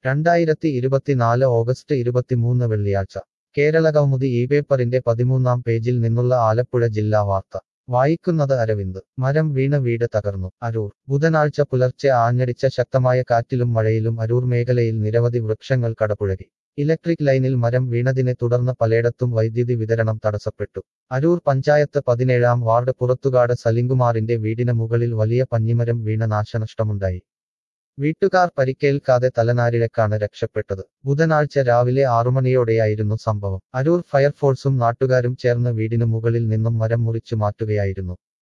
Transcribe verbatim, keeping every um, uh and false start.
രണ്ടായിരത്തി ഇരുപത്തിനാല് ഓഗസ്റ്റ് ഇരുപത്തിമൂന്ന് വെള്ളിയാഴ്ച കേരള കൗമുദി ഈ പേപ്പറിന്റെ പതിമൂന്നാം പേജിൽ നിന്നുള്ള ആലപ്പുഴ ജില്ലാ വാർത്ത വായിക്കുന്നത് അരവിന്ദ് മരം വീണ് വീട് തകർന്നു അരൂർ ബുധനാഴ്ച പുലർച്ചെ ആഞ്ഞടിച്ച ശക്തമായ കാറ്റിലും മഴയിലും അരൂർ മേഖലയിൽ നിരവധി വൃക്ഷങ്ങൾ കടപുഴകി ഇലക്ട്രിക് ലൈനിൽ മരം വീണതിനെ തുടർന്ന് പലയിടത്തും വൈദ്യുതി വിതരണം തടസ്സപ്പെട്ടു അരൂർ പഞ്ചായത്ത് പതിനേഴാം വാർഡ് പുറത്തുകാട് സലിംകുമാറിന്റെ വീടിന് മുകളിൽ വലിയ പഞ്ഞിമരം വീണ നാശനഷ്ടമുണ്ടായി വീട്ടുകാർ പരിക്കേൽക്കാതെ തലനാരിഴക്കാണ് രക്ഷപ്പെട്ടത് ബുധനാഴ്ച രാവിലെ ആറുമണിയോടെയായിരുന്നു സംഭവം അരൂർ ഫയർഫോഴ്സും നാട്ടുകാരും ചേർന്ന് വീടിനു മുകളിൽ നിന്നും മരം മുറിച്ചു മാറ്റുകയായിരുന്നു